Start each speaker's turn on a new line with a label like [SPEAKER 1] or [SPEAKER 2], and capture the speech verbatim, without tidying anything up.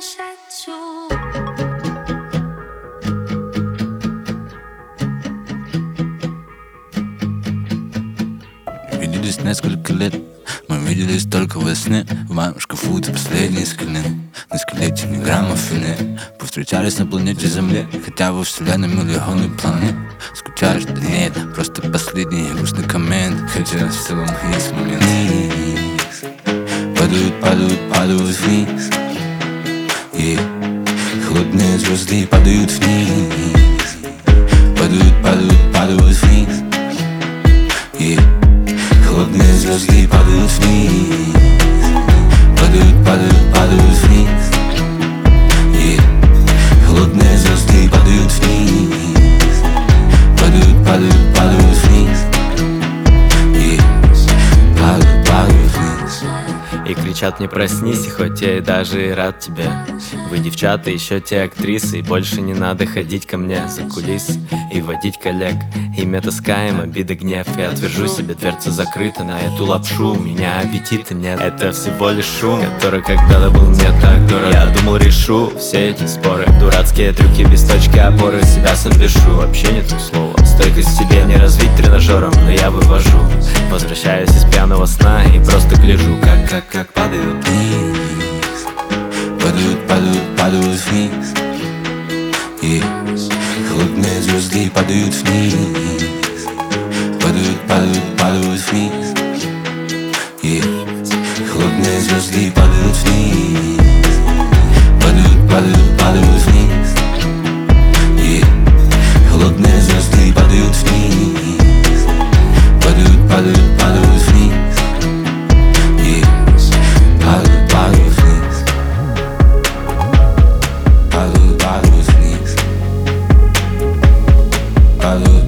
[SPEAKER 1] Виделись несколько лет, мы виделись только во сне. В моем шкафу ты последние скины, на скелете ни грамма фены. Повстречались на планете Земле, хотя во вселенной миллионы планет. Скучаешь? Да нет, просто последний грустный коммент. Хотя в целом есть момент. Падают, падают, падают вниз, и холодные звезды падают вниз. Падают, падают, падают вниз, и холодные звезды падают вниз. Падают, падают, падают вниз, и холодные звезды падают вниз. Падают, падают, падают вниз, и падают, падают вниз.
[SPEAKER 2] И кричат мне: проснись, и хоть я и даже и рад тебе. Вы, девчата, еще те актрисы, и больше не надо ходить ко мне за кулисы и водить коллег. Имя таскаем, обида, гнев. Я отвержу себе, дверца закрыта на эту лапшу. У меня аппетита нет, это всего лишь шум, который когда-то был мне так дорог. Я думал, решу все эти споры, дурацкие трюки без точки опоры. Себя сам бешу, вообще не то слово. Стойкость себе не развить тренажером, но я вывожу. Возвращаюсь из пьяного сна и просто гляжу, как, как, как падают
[SPEAKER 1] вниз. Падают, падают, падают вниз, и холодные звезды падают вниз. Падают, падают, падают вниз, и холодные звезды падают вниз. Падают, падают, падают вниз, и холодные звезды падают вниз. Падают, падают, падают вниз, и падают, падают вниз. Падают, падают вниз. Падают.